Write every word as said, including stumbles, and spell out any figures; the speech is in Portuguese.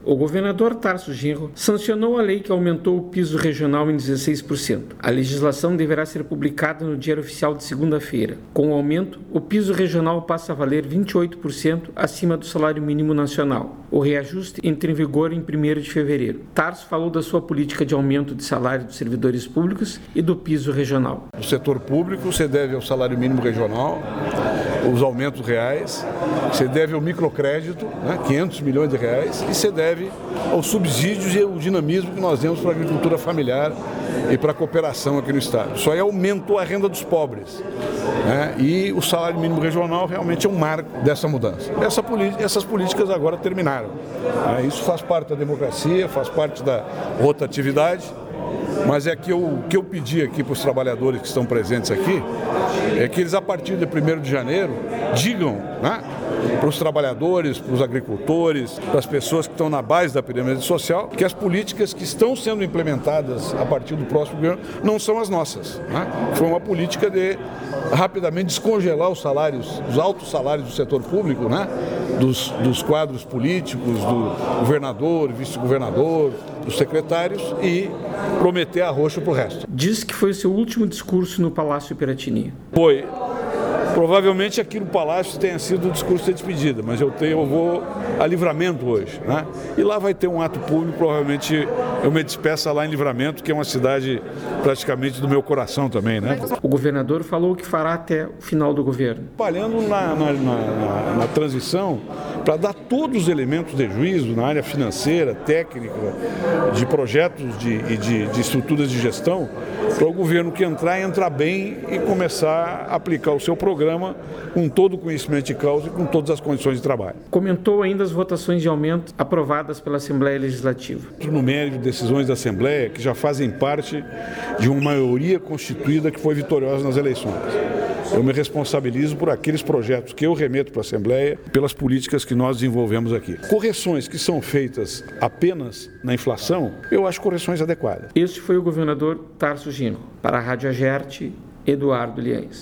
O governador Tarso Genro sancionou a lei que aumentou o piso regional em dezesseis por cento. A legislação deverá ser publicada no Diário Oficial de segunda-feira. Com o aumento, o piso regional passa a valer vinte e oito por cento acima do salário mínimo nacional. O reajuste entra em vigor em primeiro de fevereiro. Tarso falou da sua política de aumento de salário dos servidores públicos e do piso regional. O setor público se deve ao salário mínimo regional, os aumentos reais, se deve ao microcrédito, né, quinhentos milhões de reais, e se deve aos subsídios e ao dinamismo que nós temos para a agricultura familiar e para a cooperação aqui no Estado. Isso aí aumentou a renda dos pobres, né, e o salário mínimo regional realmente é um marco dessa mudança. Essa, essas políticas agora terminaram. Né, isso faz parte da democracia, faz parte da rotatividade. Mas é que o que eu pedi aqui para os trabalhadores que estão presentes aqui é que eles, a partir de primeiro de janeiro, digam, né, para os trabalhadores, para os agricultores, para as pessoas que estão na base da pirâmide social, que as políticas que estão sendo implementadas a partir do próximo governo não são as nossas. Né? Foi uma política de rapidamente descongelar os salários, os altos salários do setor público, né? dos, dos quadros políticos, do governador, vice-governador, dos secretários, e prometer arroxo para o resto. Diz que foi o seu último discurso no Palácio Piratini. Foi. Provavelmente aqui no Palácio tenha sido o discurso de despedida, mas eu, tenho, eu vou a Livramento hoje, né? E lá vai ter um ato público, provavelmente eu me despeça lá em Livramento, que é uma cidade praticamente do meu coração também, né? O governador falou que fará até o final do governo. Trabalhando na, na, na, na transição para dar todos os elementos de juízo na área financeira, técnica, de projetos de, e de, de estruturas de gestão, para o governo que entrar, entrar bem e começar a aplicar o seu programa com todo o conhecimento de causa e com todas as condições de trabalho. Comentou ainda as votações de aumento aprovadas pela Assembleia Legislativa. No mérito de decisões da Assembleia que já fazem parte de uma maioria constituída que foi vitoriosa nas eleições. Eu me responsabilizo por aqueles projetos que eu remeto para a Assembleia, pelas políticas que nós desenvolvemos aqui. Correções que são feitas apenas na inflação, eu acho correções adequadas. Este foi o governador Tarso Genro. Para a Rádio Agerte, Eduardo Liães.